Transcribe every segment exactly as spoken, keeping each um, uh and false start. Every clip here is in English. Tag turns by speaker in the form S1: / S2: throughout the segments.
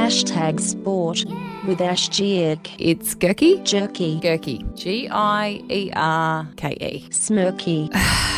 S1: Hashtag sport with Ash Gierke.
S2: It's Gierke.
S1: Jerky.
S2: Gierke. G I E R K E.
S1: Smirky.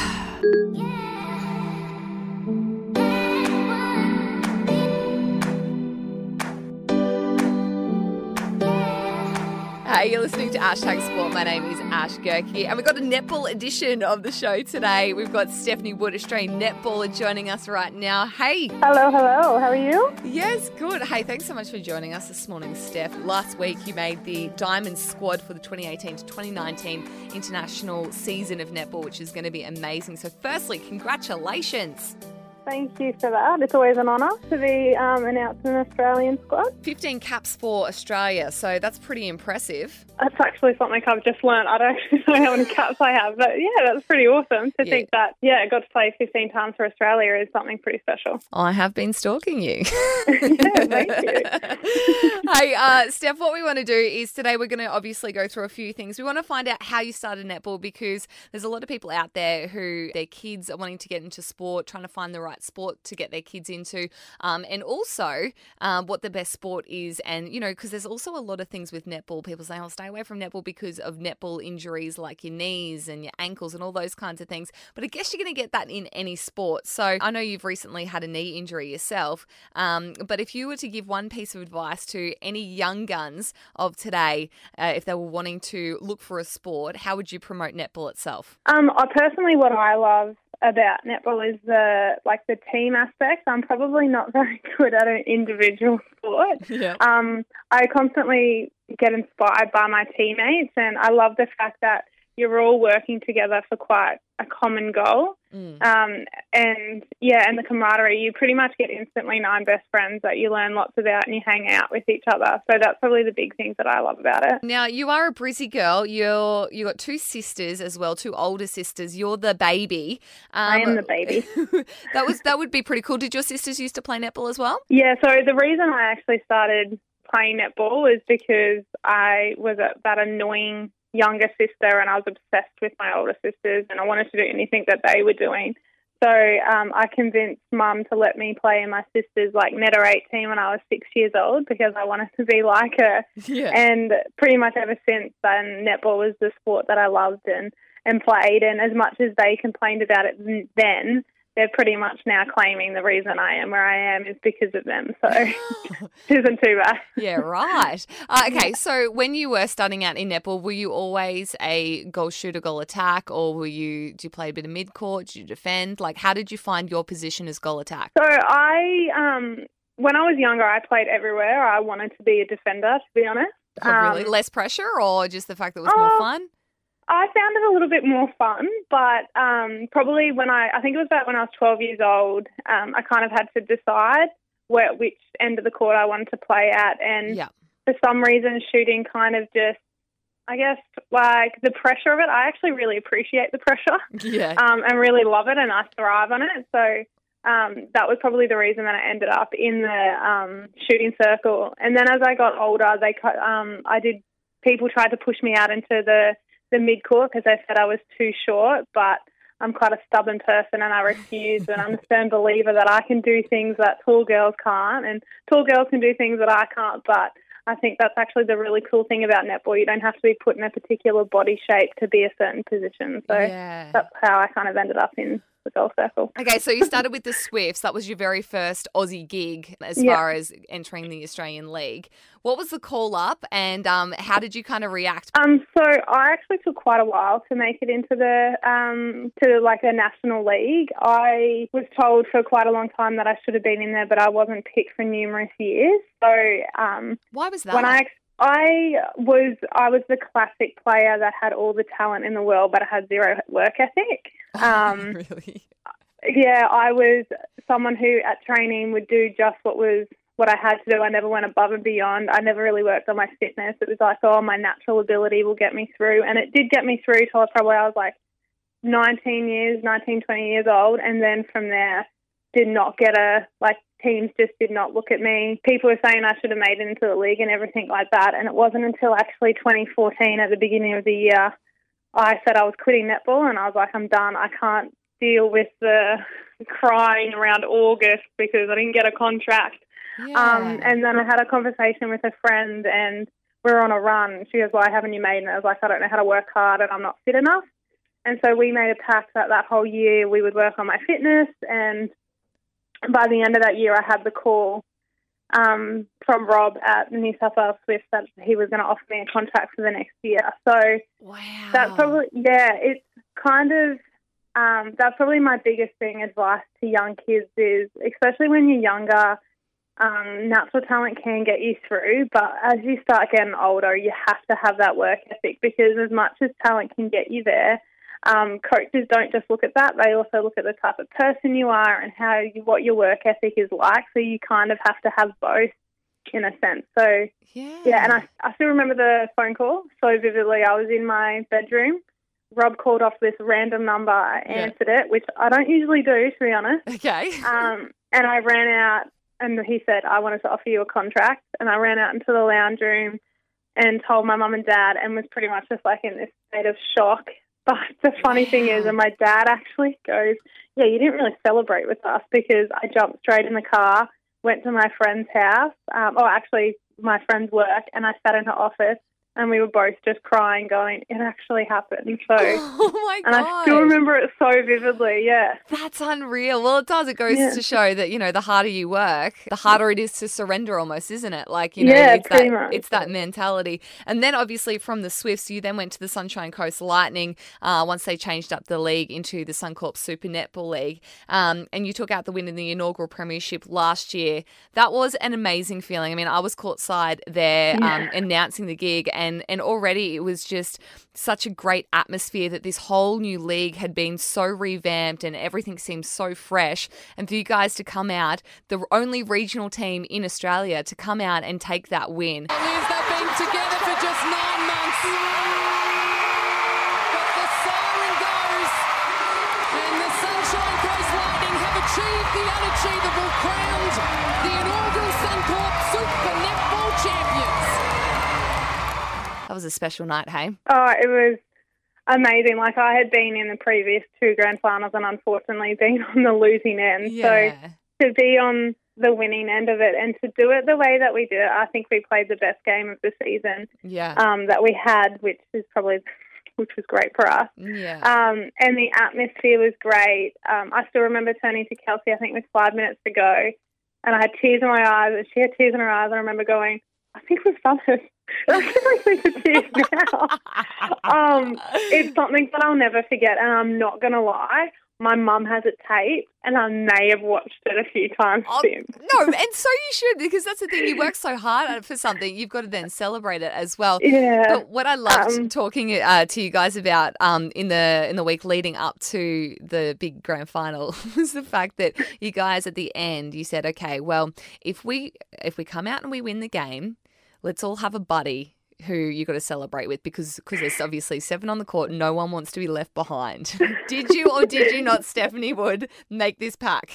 S2: Hey, you're listening to Hashtag Sport. My name is Ash Gierke, and we've got a netball edition of the show today. We've got Stephanie Wood, Australian netballer, joining us right now. Hey.
S3: Hello, hello. How are you?
S2: Yes, good. Hey, thanks so much for joining us this morning, Steph. Last week you made the Diamond squad for the twenty eighteen to twenty nineteen international season of netball, which is going to be amazing. So firstly, congratulations.
S3: Thank you for that. It's always an honour to be um, announced in an Australian squad.
S2: fifteen caps for Australia, so that's pretty impressive.
S3: That's actually something I've just learned. I don't actually know how many caps I have, but yeah, that's pretty awesome to
S2: Yeah.
S3: think that, yeah, I got to play fifteen times for Australia is something pretty special.
S2: I have been stalking you.
S3: Yeah, thank you.
S2: Hey, uh, Steph, what we want to do is today we're going to obviously go through a few things. We want to find out how you started netball, because there's a lot of people out there who their kids are wanting to get into sport, trying to find the right sport to get their kids into, um, and also um, what the best sport is. And, you know, because there's also a lot of things with netball. People say, I'll stay away from netball because of netball injuries like your knees and your ankles and all those kinds of things. But I guess you're going to get that in any sport. So I know you've recently had a knee injury yourself, um, but if you were to give one piece of advice to any young guns of today, uh, if they were wanting to look for a sport, how would you promote netball itself?
S3: Um, I personally, what I love about netball is the like the team aspect. I'm probably not very good at an individual sport.
S2: Yeah.
S3: Um, I constantly get inspired by my teammates, and I love the fact that you're all working together for quite a common goal.
S2: Mm.
S3: Um, and yeah, and the camaraderie, you pretty much get instantly nine best friends that you learn lots about and you hang out with each other. So that's probably the big things that I love about it.
S2: Now, you are a Brizzy girl. You're you got two sisters as well, two older sisters. You're the baby. Um,
S3: I am the baby.
S2: that was that would be pretty cool. Did your sisters used to play netball as well?
S3: Yeah, so the reason I actually started playing netball is because I was a, that annoying younger sister, and I was obsessed with my older sisters, and I wanted to do anything that they were doing. So um, I convinced Mum to let me play in my sister's like net or eight team when I was six years old, because I wanted to be like her.
S2: Yeah.
S3: And pretty much ever since then, netball was the sport that I loved and, and played. And as much as they complained about it then, they're pretty much now claiming the reason I am where I am is because of them. So it isn't too bad.
S2: Yeah, right. Uh, okay, so when you were starting out in netball, were you always a goal shooter, goal attack, or were you, do you play a bit of mid-court, did you defend? Like, how did you find your position as goal attack?
S3: So I, um, when I was younger, I played everywhere. I wanted to be a defender, to be honest.
S2: Oh, really?
S3: Um,
S2: Less pressure, or just the fact that it was
S3: oh,
S2: more fun?
S3: I found it a little bit more fun, but um, probably when I, I think it was about when I was twelve years old, um, I kind of had to decide where, which end of the court I wanted to play at. And
S2: Yeah.
S3: for some reason, shooting kind of just, I guess, like the pressure of it, I actually really appreciate the pressure
S2: Yeah.
S3: um, and really love it, and I thrive on it. So um, that was probably the reason that I ended up in the um, shooting circle. And then as I got older, they cut, um, I did, people tried to push me out into the the mid-court because they said I was too short, but I'm quite a stubborn person and I refuse, and I'm a firm believer that I can do things that tall girls can't, and tall girls can do things that I can't. But I think that's actually the really cool thing about netball. You don't have to be put in a particular body shape to be a certain position. So
S2: Yeah.
S3: that's how I kind of ended up in the goal circle.
S2: Okay, so you started with the Swifts. That was your very first Aussie gig as
S3: Yeah.
S2: far as entering the Australian League. What was the call up, and um, how did you kind of react?
S3: Um, so I actually took quite a while to make it into the um to like the National League. I was told for quite a long time that I should have been in there, but I wasn't picked for numerous years. So um,
S2: Why was that?
S3: when I I was I was the classic player that had all the talent in the world, but I had zero work ethic. Um,
S2: Really?
S3: yeah, I was someone who at training would do just what was what I had to do. I never went above and beyond. I never really worked on my fitness. It was like, oh, my natural ability will get me through. And it did get me through till probably I was like nineteen years, nineteen, twenty years old. And then from there, did not get a, like, teams just did not look at me. People were saying I should have made it into the league and everything like that. And it wasn't until actually twenty fourteen at the beginning of the year, I said I was quitting netball, and I was like, I'm done. I can't deal with the crying around August because I didn't get a contract.
S2: Yeah.
S3: Um, and then I had a conversation with a friend and we were on a run. She goes, why haven't you made? And I was like, I don't know how to work hard and I'm not fit enough. And so we made a pact that that whole year we would work on my fitness. And by the end of that year, I had the call um, from Rob at the New South Wales Swifts that he was going to offer me a contract for the next year. So
S2: Wow.
S3: that's probably, yeah, it's kind of, um, that's probably my biggest thing, advice to young kids is, especially when you're younger, um, natural talent can get you through, but as you start getting older, you have to have that work ethic, because as much as talent can get you there, um, coaches don't just look at that. They also look at the type of person you are and how you, what your work ethic is like. So you kind of have to have both in a sense. So,
S2: Yeah.
S3: yeah, and I, I still remember the phone call so vividly. I was in my bedroom. Rob called off this random number. I
S2: Yeah.
S3: answered it, which I don't usually do, to be honest.
S2: Okay.
S3: Um, and I ran out and he said, I wanted to offer you a contract. And I ran out into the lounge room and told my mum and dad and was pretty much just like in this state of shock. But the funny
S2: Wow.
S3: thing is, and my dad actually goes, yeah, you didn't really celebrate with us, because I jumped straight in the car, went to my friend's house, um, or actually my friend's work, and I sat in her office, and we were both just crying, going, it actually happened. So,
S2: Oh my
S3: and
S2: God.
S3: I still remember it so vividly, yeah.
S2: That's unreal. Well, it does. It goes
S3: Yeah.
S2: to show that, you know, the harder you work, the harder it is to surrender almost, isn't it? Like, you know,
S3: Yeah,
S2: it's
S3: pretty
S2: that
S3: much.
S2: it's that mentality. And then obviously from the Swifts, you then went to the Sunshine Coast Lightning uh, once they changed up the league into the Suncorp Super Netball League. Um, and you took out the win in the inaugural premiership last year. That was an amazing feeling. I mean, I was courtside there um, announcing the gig, and, and already it was just such a great atmosphere that this whole new league had been so revamped and everything seemed so fresh. And for you guys to come out, the only regional team in Australia to come out and take that win.
S4: Liz, they've been together for just nine months. But the siren goes, and the Sunshine Coast Lightning have achieved the unachievable, crowned the inaugural Suncorp Super Netball champions.
S2: That was a special night, hey?
S3: Oh, it was amazing. Like, I had been in the previous two grand finals and unfortunately been on the losing end.
S2: Yeah.
S3: So to be on the winning end of it and to do it the way that we did it, I think we played the best game of the season
S2: Yeah.
S3: um, that we had, which is probably which was great for us.
S2: Yeah.
S3: Um, and the atmosphere was great. Um, I still remember turning to Kelsey, I think with five minutes to go, and I had tears in my eyes, and she had tears in her eyes, and I remember going, I think we've done it. I can see the tears now. Um, it's something that I'll never forget, and I'm not going to lie. My mum has it taped, and I may have watched it a few times
S2: Oh,
S3: since.
S2: no, and so you should, because that's the thing. You work so hard for something, you've got to then celebrate it as well.
S3: Yeah.
S2: But what I loved
S3: Um,
S2: talking uh, to you guys about um, in the in the week leading up to the big grand final was the fact that you guys at the end, you said, okay, well, if we if we come out and we win the game, let's all have a buddy who you got to celebrate with, because because there's obviously seven on the court. No one wants to be left behind. Did you or did you not, Stephanie Wood, make this pack?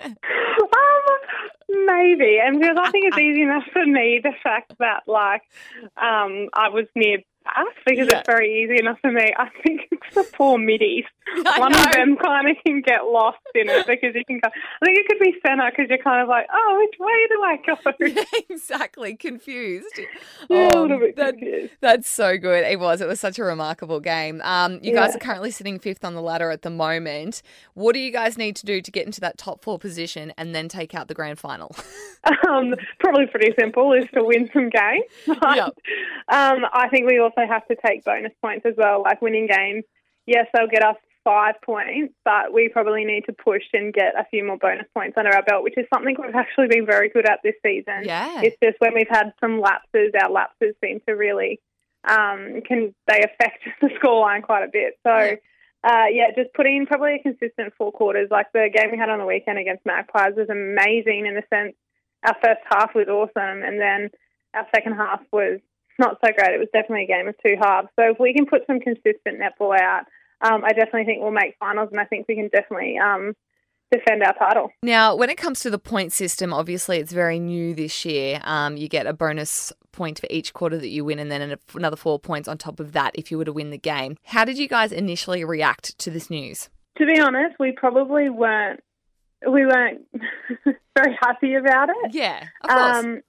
S3: Um, maybe, and because I think it's easy enough for me, the fact that like um, I was near Bath, because
S2: Yeah.
S3: it's very easy enough for me. I think it's the poor middies.
S2: I
S3: One
S2: know.
S3: of them kind of can get lost in it, because you can. Go, I think it could be centre, because you're kind of like, oh, which way do I go?
S2: Yeah, exactly. Confused.
S3: Yeah, a
S2: Oh,
S3: little bit
S2: that-
S3: confused.
S2: That's so good. It was. It was such a remarkable game. Um, you guys
S3: Yeah.
S2: are currently sitting fifth on the ladder at the moment. What do you guys need to do to get into that top four position and then take out the grand final?
S3: Um, probably pretty simple, is to win some games. But,
S2: Yep.
S3: um, I think we also have to take bonus points as well, like winning games. Yes, they'll get us five points, but we probably need to push and get a few more bonus points under our belt, which is something we've actually been very good at this season.
S2: Yeah.
S3: It's just when we've had some lapses, our lapses seem to really, um, can they affect the scoreline quite a bit. So,
S2: Yeah.
S3: Uh, yeah, just putting in probably a consistent four quarters. Like the game we had on the weekend against Magpies was amazing in the sense our first half was awesome, and then our second half was not so great. It was definitely a game of two halves. So if we can put some consistent netball out, um, I definitely think we'll make finals, and I think we can definitely um, defend our title.
S2: Now, when it comes to the point system, obviously it's very new this year. Um, you get a bonus point for each quarter that you win, and then another four points on top of that if you were to win the game. How did you guys initially react to this news?
S3: To be honest, we probably weren't we weren't very happy about it.
S2: Yeah, of course.
S3: Um,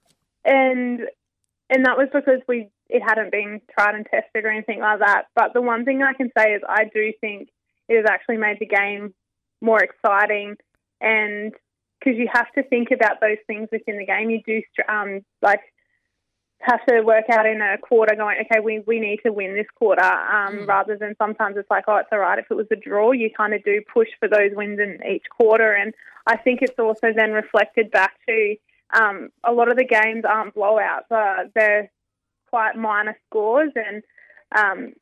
S3: and and that was because we it hadn't been tried and tested or anything like that. But the one thing I can say is I do think it has actually made the game more exciting, and because you have to think about those things within the game. You do um, like have to work out in a quarter going, okay, we, we need to win this quarter, um, mm. rather than sometimes it's like, oh, it's all right if it was a draw. You kind of do push for those wins in each quarter. And I think it's also then reflected back to um, a lot of the games aren't blowouts. Uh, they're quite minor scores. And um,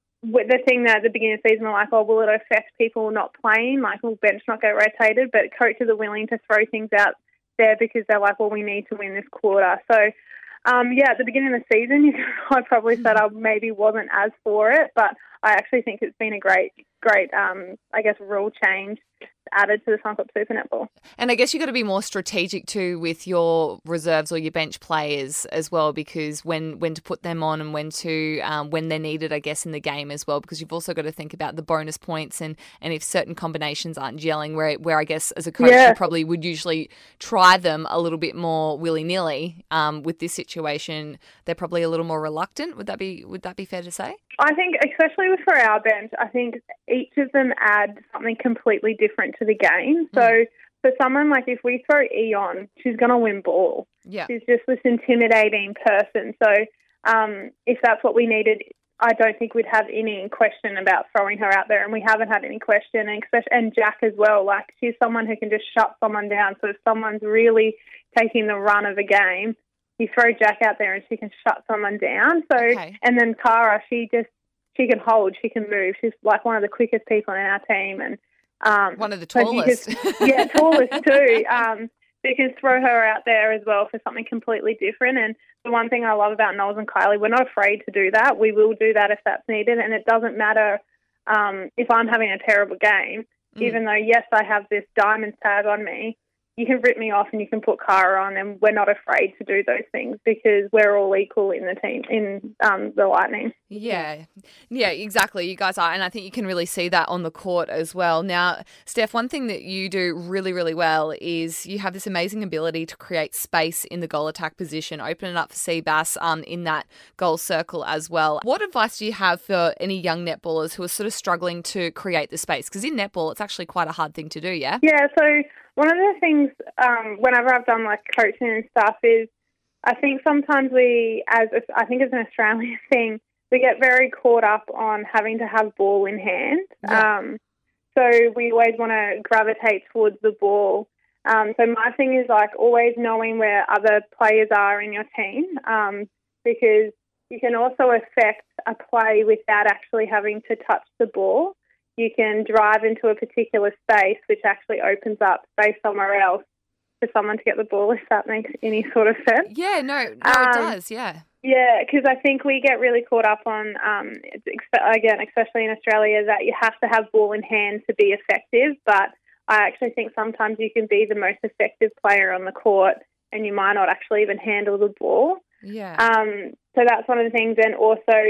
S3: the thing that at the beginning of the season are like, oh, will it affect people not playing? Like, will bench not get rotated? But coaches are willing to throw things out there because they're like, well, we need to win this quarter. So, Um, yeah, at the beginning of the season, you, I probably said I maybe wasn't as for it, but I actually think it's been a great, great, um, I guess, rule change added to the Suncorp Super Netball.
S2: And I guess you've got to be more strategic too with your reserves or your bench players as well, because when, when to put them on and when to um, when they're needed, I guess, in the game as well, because you've also got to think about the bonus points and, and if certain combinations aren't gelling, where where I guess as a coach
S3: yeah.
S2: you probably would usually try them a little bit more willy-nilly. Um, with this situation, they're probably a little more reluctant. Would that be would that be fair to say?
S3: I think, especially for our bench, I think each of them add something completely different to the game. So mm. for someone like if we throw E on, she's going to win ball.
S2: Yeah.
S3: She's just this intimidating person. So um, if that's what we needed, I don't think we'd have any question about throwing her out there, and we haven't had any question. And, especially, and Jack as well, like she's someone who can just shut someone down. So if someone's really taking the run of a game, you throw Jack out there and she can shut someone down. So,
S2: okay.
S3: And then Cara, she just, she can hold, she can move. She's like one of the quickest people in our team. And um,
S2: one of the tallest.
S3: So can, yeah, tallest too. Um, so you can throw her out there as well for something completely different. And the one thing I love about Knowles and Kylie, we're not afraid to do that. We will do that if that's needed. And it doesn't matter um, if I'm having a terrible game, mm. even though, yes, I have this diamond tag on me. You can rip me off and you can put Cara on, and we're not afraid to do those things because we're all equal in the team, in um, the Lightning.
S2: Yeah, yeah, exactly. You guys are, and I think you can really see that on the court as well. Now, Steph, one thing that you do really, really well is you have this amazing ability to create space in the goal attack position, open it up for Seabass um, in that goal circle as well. What advice do you have for any young netballers who are sort of struggling to create the space? Because in netball, it's actually quite a hard thing to do, yeah?
S3: Yeah, so one of the things um, whenever I've done like coaching and stuff is I think sometimes we, as I think it's an Australian thing, we get very caught up on having to have ball in hand.
S2: Yeah.
S3: Um, so we always want to gravitate towards the ball. Um, so my thing is like always knowing where other players are in your team um, because you can also affect a play without actually having to touch the ball. You can drive into a particular space, which actually opens up space somewhere else for someone to get the ball, if that makes any sort of sense.
S2: Yeah, no, no,
S3: um,
S2: it does, yeah.
S3: Yeah, because I think we get really caught up on, um, again, especially in Australia, that you have to have ball in hand to be effective, but I actually think sometimes you can be the most effective player on the court and you might not actually even handle the ball.
S2: Yeah.
S3: Um, so that's one of the things, and also...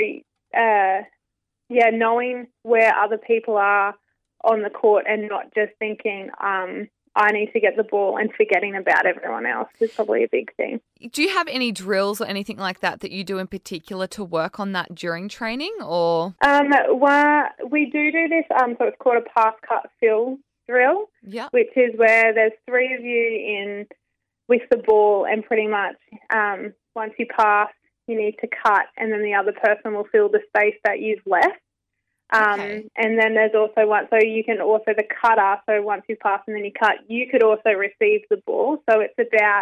S3: Uh, Yeah, knowing where other people are on the court and not just thinking, um, I need to get the ball and forgetting about everyone else is probably a big thing.
S2: Do you have any drills or anything like that that you do in particular to work on that during training? Or
S3: um, well, we do do this, um, so it's called a pass, cut, fill drill,
S2: yeah,
S3: which is where there's three of you in with the ball and pretty much um, once you pass, you need to cut, and then the other person will fill the space that you've left. Um,
S2: okay.
S3: And then there's also one, so you can also, the cutter, so once you pass and then you cut, you could also receive the ball. So it's about,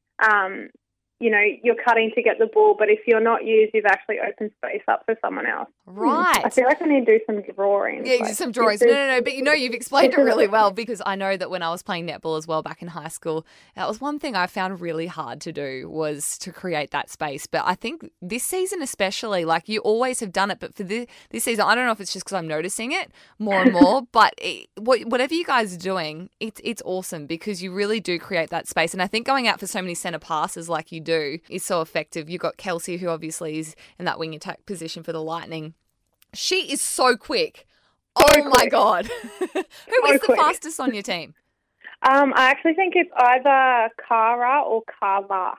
S3: um, you know, you're cutting to get the ball, but if you're not used, you've actually opened space up for someone else.
S2: Right.
S3: I feel like I need to do some drawings.
S2: Yeah,
S3: like,
S2: some drawings. No, no, no, but you know, you've explained it really well, because I know that when I was playing netball as well back in high school, that was one thing I found really hard to do was to create that space. But I think this season especially, like you always have done it, but for this, this season, I don't know if it's just because I'm noticing it more and more, but it, whatever you guys are doing, it's, it's awesome because you really do create that space. And I think going out for so many centre passes like you do is so effective. You've got Kelsey, who obviously is in that wing attack position for the Lightning. She is so quick.
S3: So
S2: oh,
S3: quick.
S2: my God. Who
S3: So
S2: is the
S3: quick.
S2: fastest on your team?
S3: Um, I actually think it's either Cara or Carla.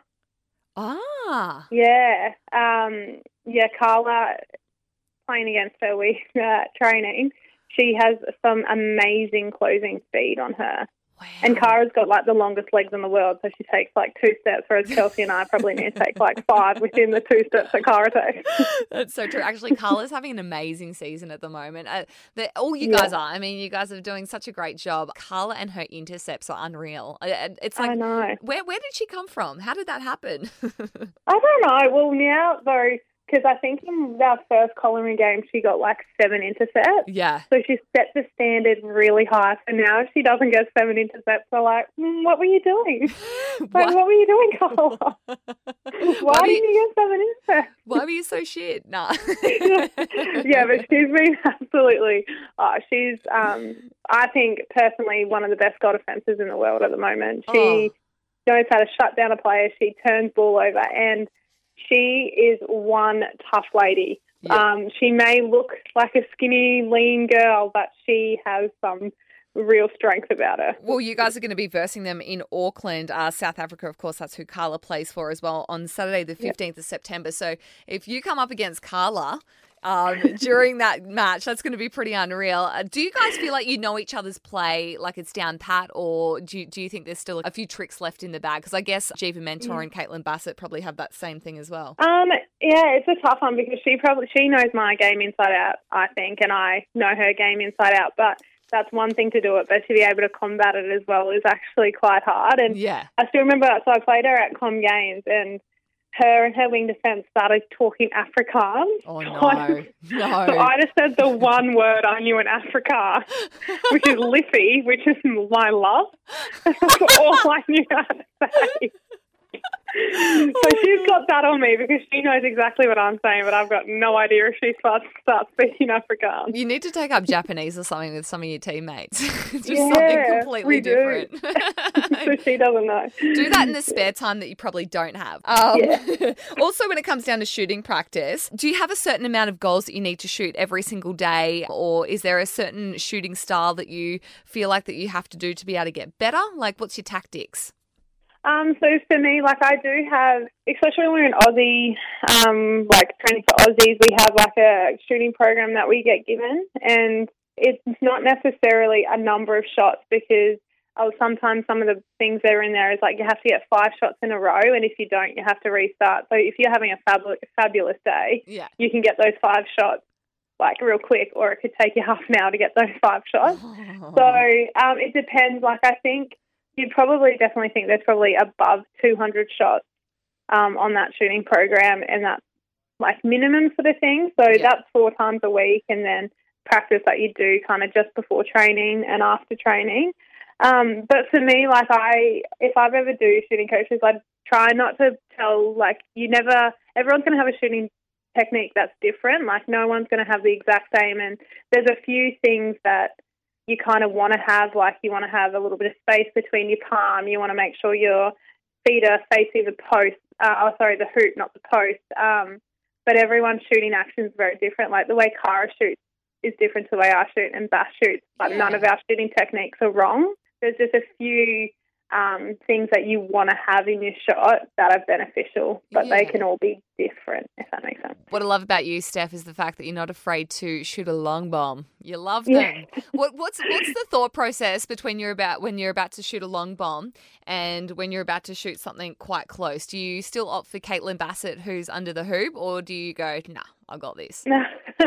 S2: Ah.
S3: Yeah. Um, yeah, Carla, playing against her with uh, training, she has some amazing closing speed on her.
S2: Wow.
S3: And Cara's got like the longest legs in the world, so she takes like two steps, whereas Kelsey and I probably need to take like five within the two steps that Cara takes.
S2: That's so true. Actually, Carla's having an amazing season at the moment. Uh, the, all you
S3: Yeah.
S2: guys are. I mean, you guys are doing such a great job. Carla and her intercepts are unreal. Uh, It's like,
S3: I know.
S2: where where did she come from? How did that happen?
S3: I don't know. Well, now though, because I think in our first Colliery game she got like seven intercepts.
S2: Yeah.
S3: So she set the standard really high. So now if she doesn't get seven intercepts, we're like, mm, what were you doing? Like,
S2: What?
S3: what were you doing, Carla? Why,
S2: Why do
S3: didn't you get seven intercepts?
S2: Why were you so shit? Nah.
S3: Yeah, but she's been absolutely, uh, she's, um, I think, personally, one of the best goal defences in the world at the moment. She
S2: Oh.
S3: knows how to shut down a player. She turns ball over, and she is one tough lady.
S2: Yeah.
S3: Um, she may look like a skinny, lean girl, but she has some real strength about her.
S2: Well, you guys are going to be versing them in Auckland, uh, South Africa. Of course, that's who Carla plays for as well on Saturday, the fifteenth of September. So if you come up against Carla um, during that match, that's going to be pretty unreal. Uh, do you guys feel like you know each other's play, like it's down pat, or do you, do you think there's still a few tricks left in the bag? Because I guess Jiva Mentor and Caitlin Bassett probably have that same thing as well.
S3: Um, yeah, it's a tough one because she probably she knows my game inside out, I think, and I know her game inside out. But that's one thing to do it, but to be able to combat it as well is actually quite hard. And
S2: Yeah.
S3: I still remember, so I played her at Com Games, and her and her wing defence started talking Afrikaans.
S2: Oh, no.
S3: twice.
S2: No.
S3: So I just said the one word I knew in Afrikaans, which is Liffey, which is my love. That's all I knew how to say. So she's got that on me because she knows exactly what I'm saying, but I've got no idea if she starts, starts speaking Afrikaans.
S2: You need to take up Japanese or something with some of your teammates. It's just
S3: Yeah,
S2: something completely
S3: we do.
S2: different.
S3: So she doesn't know.
S2: Do that in the spare time that you probably don't have. Um,
S3: Yeah.
S2: Also, when it comes down to shooting practice, do you have a certain amount of goals that you need to shoot every single day, or is there a certain shooting style that you feel like that you have to do to be able to get better? Like, what's your tactics?
S3: Um, so for me, like I do have, especially when we're in Aussie, um, like training for Aussies, we have like a shooting program that we get given, and it's not necessarily a number of shots because oh, sometimes some of the things that are in there is like you have to get five shots in a row, and if you don't, you have to restart. So if you're having a fabulous, fabulous day,
S2: Yeah.
S3: you can get those five shots like real quick, or it could take you half an hour to get those five shots. So um, it depends. Like I think you'd probably definitely think there's probably above two hundred shots um, on that shooting program, and that's like minimum sort of thing. So
S2: Yeah.
S3: that's four times a week, and then practice that you do kind of just before training and after training. Um, but for me, like I, if I've ever do shooting coaches, I'd try not to tell, like you never, everyone's going to have a shooting technique that's different. Like no one's going to have the exact same, and there's a few things that you kind of want to have, like you want to have a little bit of space between your palm. You want to make sure your feet are facing the post, uh, oh, sorry, the hoop, not the post. Um, but everyone's shooting action is very different. Like the way Cara shoots is different to the way I shoot and Bass shoots. But
S2: Yeah.
S3: none of our shooting techniques are wrong. There's just a few um, things that you want to have in your shot that are beneficial, but
S2: Yeah.
S3: they can all be different, if that makes sense.
S2: What I love about you, Steph, is the fact that you're not afraid to shoot a long bomb. You love them.
S3: Yeah.
S2: What, what's what's the thought process between you're about when you're about to shoot a long bomb and when you're about to shoot something quite close? Do you still opt for Caitlin Bassett, who's under the hoop, or do you go, nah, I got this?
S3: No.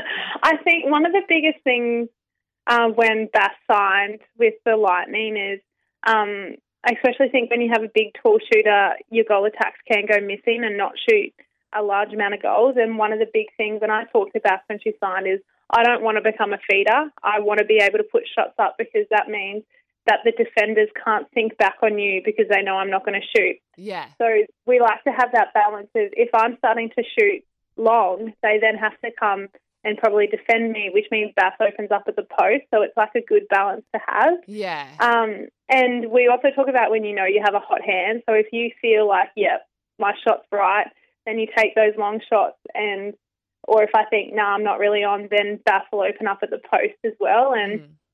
S3: I think one of the biggest things uh, when Bass signed with the Lightning is um, I especially think when you have a big, tall shooter, your goal attacks can go missing and not shoot a large amount of goals. And one of the big things, and I talked to Bass when she signed, is I don't want to become a feeder. I want to be able to put shots up because that means that the defenders can't think back on you because they know I'm not going to shoot.
S2: Yeah.
S3: So we like to have that balance of if I'm starting to shoot long, they then have to come and probably defend me, which means Bass opens up at the post. So it's like a good balance to have.
S2: Yeah.
S3: Um, and we also talk about when you know you have a hot hand. So if you feel like, yep, my shot's right, then you take those long shots. And or if I think, no, nah, I'm not really on, then Bass will open up at the post as well. And
S2: Mm.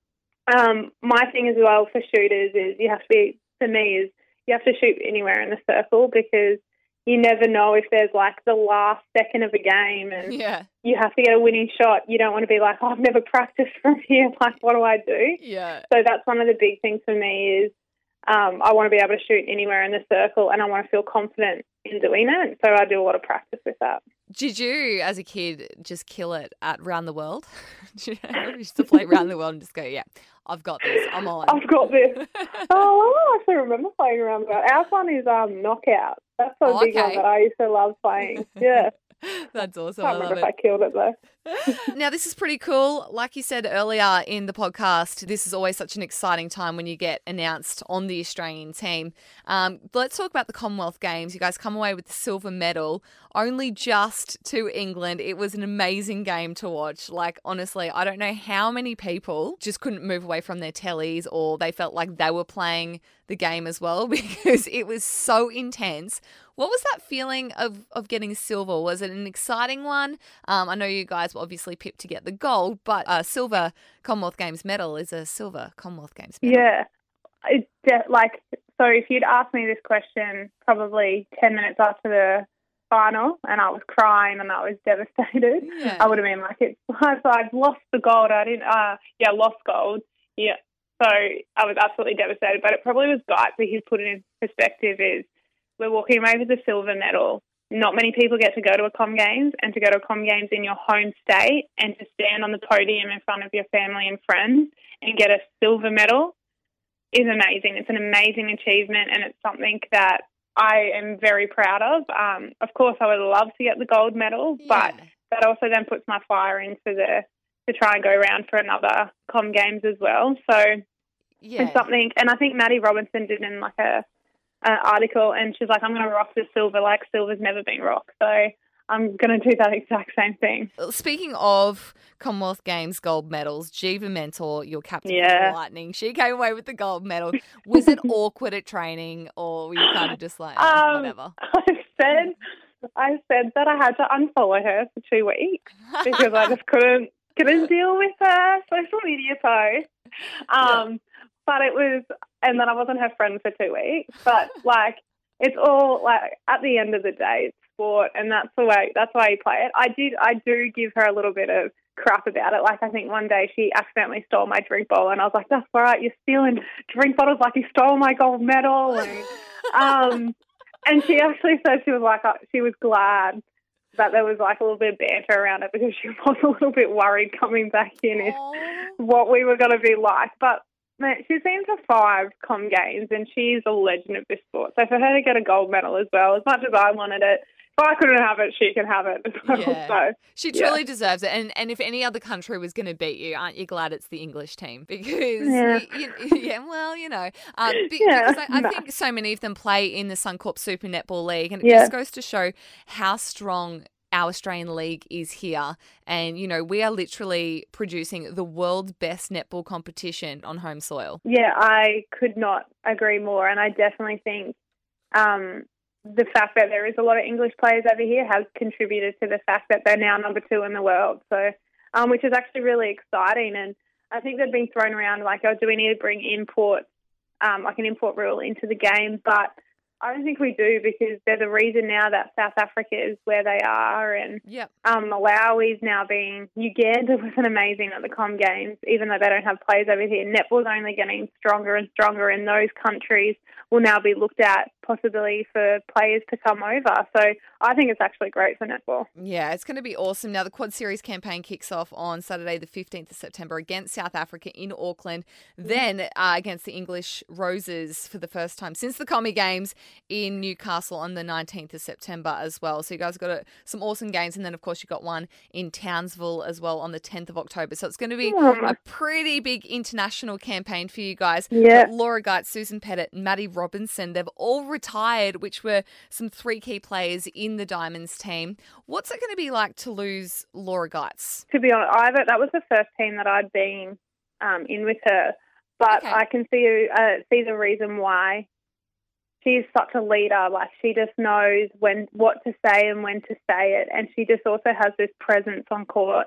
S3: Um, my thing as well for shooters is you have to be, for me, is you have to shoot anywhere in the circle because you never know if there's like the last second of a game and
S2: Yeah.
S3: you have to get a winning shot. You don't want to be like, oh, I've never practiced from here. Like, what do I do?
S2: Yeah.
S3: So that's one of the big things for me is um, I want to be able to shoot anywhere in the circle and I want to feel confident in doing it. So I do a lot of practice with that.
S2: Did you, as a kid, just kill it at Round the World? Did you know, you used to play Round the World and just go, yeah, I've got this, I'm on.
S3: I've got this. Oh, I actually remember playing around that. Our one is um, Knockout. That's a
S2: Oh,
S3: big
S2: okay.
S3: one that I used to love playing. Yeah.
S2: That's awesome.
S3: I
S2: I
S3: can't
S2: love
S3: remember
S2: it.
S3: if I killed it though.
S2: Now, this is pretty cool. Like you said earlier in the podcast, this is always such an exciting time when you get announced on the Australian team. Um, let's talk about the Commonwealth Games. You guys come away with the silver medal, only just to England. It was an amazing game to watch. Like, honestly, I don't know how many people just couldn't move away from their tellies or they felt like they were playing the game as well because it was so intense. What was that feeling of, of getting silver? Was it an exciting one? Um, I know you guys were obviously pipped to get the gold, but a silver Commonwealth Games medal is a silver Commonwealth Games medal.
S3: Yeah. It's de- like, so if you'd asked me this question probably ten minutes after the final and I was crying and I was devastated,
S2: Yeah.
S3: I would have been like, it's like I've lost the gold. I didn't, uh, yeah, lost gold. Yeah. So I was absolutely devastated, but it probably was Guy, so he's put it in perspective is we're walking away with a silver medal. Not many people get to go to a Com Games and to go to a Com Games in your home state and to stand on the podium in front of your family and friends and get a silver medal is amazing. It's an amazing achievement and it's something that I am very proud of. Um, of course, I would love to get the gold medal, but
S2: Yeah.
S3: that also then puts my fire into the to try and go around for another Com Games as well. So
S2: Yeah.
S3: it's something, and I think Maddie Robinson did in like a an article, and she's like, I'm going to rock the silver like silver's never been rocked. So I'm going to do that exact same thing.
S2: Speaking of Commonwealth Games gold medals, Jiva Mentor, your captain
S3: Yeah.
S2: of the Lightning, she came away with the gold medal. Was it awkward at training or were you kind of just like, oh,
S3: Um,
S2: whatever?
S3: I said, I said that I had to unfollow her for two weeks because I just couldn't couldn't deal with her social media posts. Um, But it was, and then I wasn't her friend for two weeks. But like, it's all like at the end of the day, it's sport, and that's the way. That's why you play it. I did, I do give her a little bit of crap about it. Like I think one day she accidentally stole my drink bowl, and I was like, "That's all right, you're stealing drink bottles like you stole my gold medal." And, um, and she actually said she was like, uh, she was glad that there was like a little bit of banter around it because she was a little bit worried coming back in if
S2: Oh.
S3: what we were going to be like, but. Man, she's been to five Com Games and she's a legend of this sport. So for her to get a gold medal as well, as much as I wanted it, if I couldn't have it, she can have it as well.
S2: Yeah.
S3: So,
S2: She
S3: yeah.
S2: truly deserves it. And and if any other country was going to beat you, aren't you glad it's the English team? Because,
S3: Yeah.
S2: you, you, yeah, well, you know, um, be,
S3: Yeah,
S2: because I, I
S3: no.
S2: think so many of them play in the Suncorp Super Netball League. And it
S3: Yeah.
S2: just goes to show how strong our Australian league is here. And, you know, we are literally producing the world's best netball competition on home soil.
S3: yeah, I could not agree more. And I definitely think um, the fact that there is a lot of English players over here has contributed to the fact that they're now number two in the world. So, um, which is actually really exciting. And I think they've been thrown around like, oh, do we need to bring imports, um, like an import rule into the game? But I don't think we do because there's a reason now that South Africa is where they are and
S2: Yep.
S3: um, Malawi's now being, Uganda wasn't amazing at the Com Games, even though they don't have players over here. Netball's only getting stronger and stronger and those countries will now be looked at possibly for players to come over. So I think it's actually great for netball.
S2: Yeah, it's going to be awesome. Now, the Quad Series campaign kicks off on Saturday, the fifteenth of September against South Africa in Auckland, then uh, against the English Roses for the first time since the Commie Games in Newcastle on the nineteenth of September as well. So you guys got a, some awesome games. And then, of course, you got one in Townsville as well on the tenth of October. So it's going to be
S3: Mm.
S2: a pretty big international campaign for you guys.
S3: Yeah.
S2: But Laura Geitz, Susan Pettit, Maddie Robinson, they've all retired, which were some three key players in the Diamonds team. What's it going to be like to lose Laura Geitz?
S3: To be honest, I, that was the first team that I'd been um, in with her, but
S2: Okay.
S3: I can see uh, see the reason why. She's such a leader. Like she just knows when what to say and when to say it, and she just also has this presence on court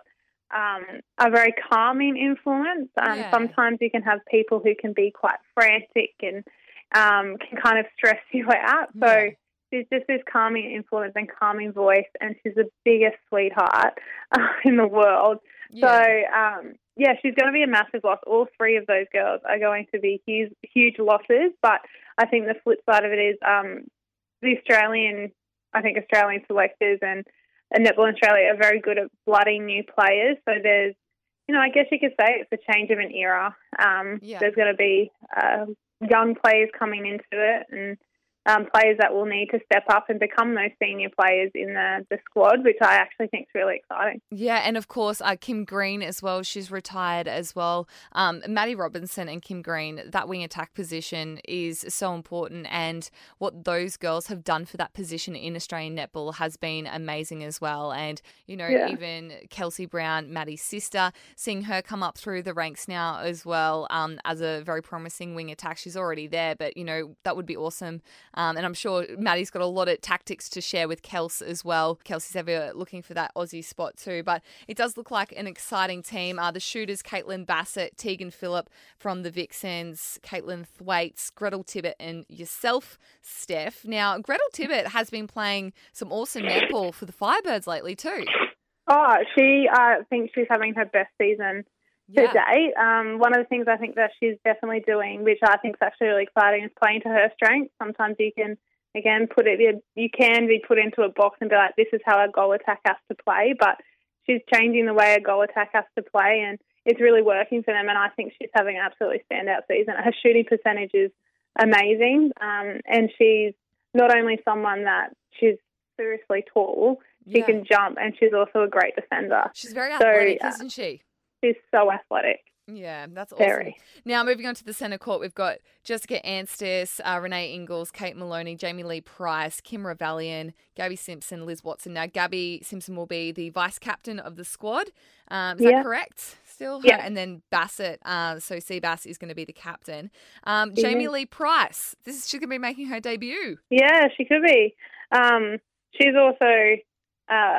S3: um, a very calming influence. Um,
S2: Yeah.
S3: Sometimes you can have people who can be quite frantic and um, can kind of stress you out. So
S2: Yeah.
S3: she's just this calming influence and calming voice, and she's the biggest sweetheart uh, in the world.
S2: Yeah.
S3: So, um, yeah, she's going to be a massive loss. All three of those girls are going to be huge, huge losses. But I think the flip side of it is um, the Australian, I think Australian selectors and, and Netball Australia are very good at blooding new players. So there's, you know, I guess you could say it's a change of an era. Um,
S2: Yeah.
S3: There's going to be uh, young players coming into it, and Um, players that will need to step up and become those senior players in the, the squad, which I actually think is really exciting.
S2: Yeah, and of course, uh, Kim Green as well. She's retired as well. Um, Maddie Robinson and Kim Green, that wing attack position is so important, and what those girls have done for that position in Australian netball has been amazing as well. And, you know,
S3: Yeah.
S2: even Kelsey Brown, Maddie's sister, seeing her come up through the ranks now as well um, as a very promising wing attack. She's already there, but, you know, that would be awesome. Um, and I'm sure Maddie's got a lot of tactics to share with Kels as well. Kelsey's ever looking for that Aussie spot too. But it does look like an exciting team. Uh, the shooters, Caitlin Bassett, Tegan Phillip from the Vixens, Caitlin Thwaites, Gretel Tibbett and yourself, Steph. Now, Gretel Tibbett has been playing some awesome netball for the Firebirds lately too.
S3: Oh, she, I think she's having her best season
S2: Yeah.
S3: to date. Um, one of the things I think that she's definitely doing, which I think is actually really exciting, is playing to her strengths. Sometimes you can, again, put it, you can be put into a box and be like, this is how a goal attack has to play, but she's changing the way a goal attack has to play, and it's really working for them, and I think she's having an absolutely standout season. Her shooting percentage is amazing, um, and she's not only someone that she's seriously tall, she
S2: Yeah.
S3: can jump, and she's also a great defender.
S2: She's very
S3: So,
S2: athletic,
S3: uh,
S2: isn't she?
S3: She's so athletic.
S2: Yeah, that's awesome.
S3: Very.
S2: Now, moving on to the centre court, we've got Jessica Anstis, uh, Renee Ingles, Kate Maloney, Jamie Lee Price, Kim Ravallion, Gabby Simpson, Liz Watson. Now, Gabby Simpson will be the vice captain of the squad. Um, is
S3: Yeah.
S2: that correct? Still? Her-
S3: Yeah.
S2: And then Bassett, uh, so Seabass is going to be the captain. Um, Jamie
S3: Yeah.
S2: Lee Price, this is, she's going to be making her debut.
S3: Yeah, she could be. Um, she's also, uh,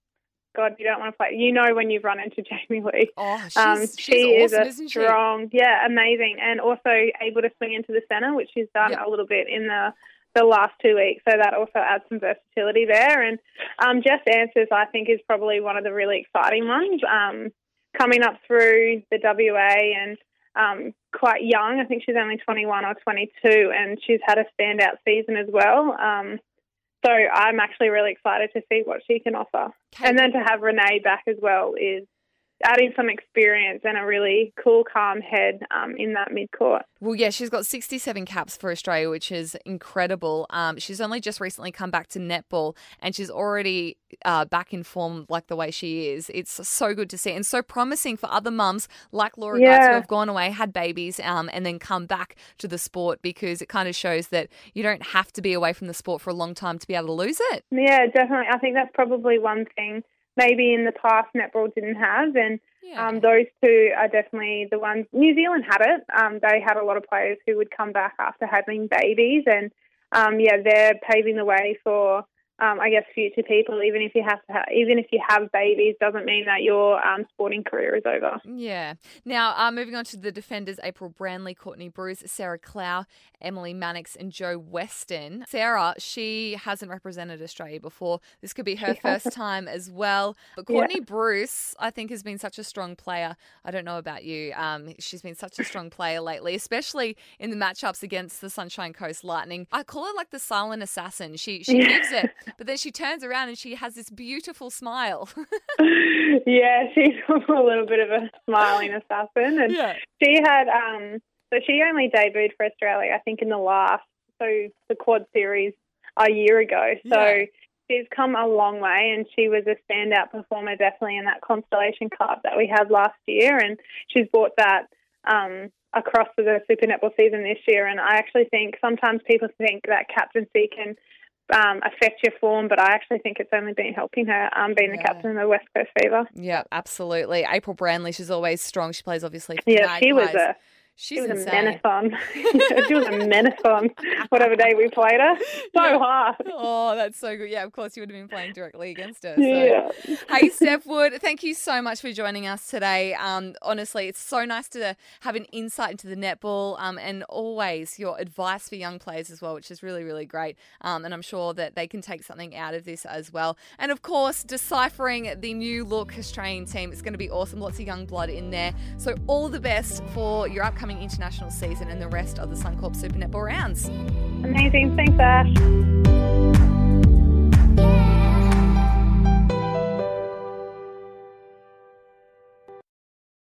S3: God, you don't want to play. You know when you've run into Jamie Lee.
S2: Oh, she's,
S3: Um,
S2: she's
S3: she
S2: awesome,
S3: is a
S2: isn't she?
S3: strong, yeah, amazing, and also able to swing into the centre, which she's done
S2: Yep.
S3: a little bit in the the last two weeks. So that also adds some versatility there. And um, Jess Answers, I think, is probably one of the really exciting ones. Um, coming up through the W A and um, quite young. I think she's only twenty-one or twenty-two, and she's had a standout season as well. Um, so I'm actually really excited to see what she can offer.
S2: Kate-
S3: And then to have Renee back as well is adding some experience and a really cool, calm head um, in that mid-court.
S2: Well, yeah, she's got sixty-seven caps for Australia, which is incredible. Um, she's only just recently come back to netball, and she's already uh, back in form like the way she is. It's so good to see, and so promising for other mums like Laura Geitz, who
S3: Yeah.
S2: have gone away, had babies, um, and then come back to the sport, because it kind of shows that you don't have to be away from the sport for a long time to be able to lose it.
S3: Yeah, definitely. I think that's probably one thing maybe in the past netball didn't have, and
S2: Yeah.
S3: um, those two are definitely the ones. New Zealand had it. Um, they had a lot of players who would come back after having babies, and um, yeah, they're paving the way for, um, I guess, future people. Even if you have to, ha- even if you have babies, doesn't mean that your um, sporting career is over.
S2: Yeah. Now, uh, moving on to the defenders, April Branley, Courtney Bruce, Sarah Clow, Emily Mannix and Jo Weston. Sarah, she hasn't represented Australia before. This could be her
S3: She
S2: first
S3: hasn't.
S2: time as well. But
S3: Yeah.
S2: Courtney Bruce, I think, has been such a strong player. I don't know about you. Um, she's been such a strong player lately, especially in the matchups against the Sunshine Coast Lightning. I call her like the silent assassin. She, she
S3: Yeah.
S2: gives it, but then she turns around and she has this beautiful smile.
S3: Yeah, she's a little bit of a smiling assassin, and
S2: Yeah.
S3: she had um. So she only debuted for Australia, I think, in the last so the Quad Series a year ago. So
S2: Yeah.
S3: she's come a long way, and she was a standout performer definitely in that Constellation Cup that we had last year, and she's brought that um across to the Super Netball season this year. And I actually think sometimes people think that captaincy can Um, affect your form, but I actually think it's only been helping her um, being the
S2: Yeah.
S3: captain of the West Coast Fever.
S2: Yeah, absolutely. April Branley, she's always strong. She plays obviously for
S3: Yeah, she was
S2: Magpies.
S3: a
S2: She's
S3: She was
S2: insane.
S3: a menace on. She was a menace on whatever day we played her. So
S2: Yeah.
S3: hard.
S2: Oh, that's so good. Yeah, of course you would have been playing directly against her. So.
S3: Yeah.
S2: Hey, Steph Wood, thank you so much for joining us today. Um, honestly, it's so nice to have an insight into the netball um, and always your advice for young players as well, which is really, really great. Um, and I'm sure that they can take something out of this as well. And of course, deciphering the new look Australian team. It's going to be awesome. Lots of young blood in there. So all the best for your upcoming international season and the rest of the Suncorp Super Netball rounds.
S3: Amazing. Thanks, Ash.